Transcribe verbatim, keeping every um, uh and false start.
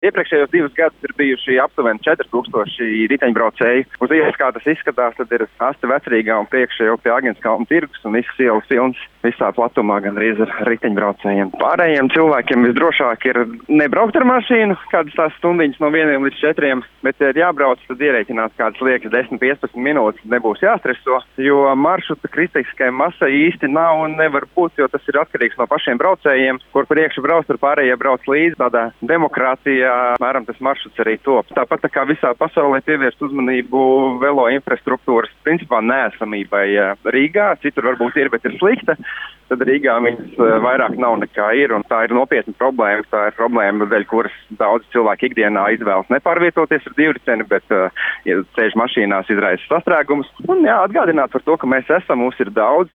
Iepriekšējos divus gadus ir bijuši aptuveni četri tūkstoši riteņbraucēji. Uz ielas, kā tas izskatās, tad ir Asta Vecrīgā un priekšā jau pie Agenskalna tirgus un visas ielas pilns visā platumā gandrīz ar riteņbraucējiem. Pārējiem cilvēkiem visdrošāk ir nebraukt ar mašīnu, kādas tās stundiņas no vieniem līdz četriem, bet, ja ir jābrauc, tad ierēķināt kādas liekas desmit piecpadsmit minūtes, nebūs jāstreso, jo maršruta kritiskai masai īsti nav un nevar būt, jo tas ir atkarīgs no pašiem braucējiem, kur priekšu brauc, tur pārējie brauc līdzi. Tādā demokrātijā mēram tas maršruts arī top. Tāpat tā kā visā pasaulē pievērst uzmanību velo infrastruktūras principā neesamībai Rīgā, citur varbūt ir, bet ir slikta. Tad Rīgā viņas vairāk nav nekā ir, un tā ir nopietna problēma. Tā ir problēma, dēļ kuras daudz cilvēku ikdienā izvēlas nepārvietoties ar divriteni, bet, ja ceļš mašīnās, izraisa sastrēgumus. Un jā, atgādināt par to, ka mēs esam, mums ir daudz.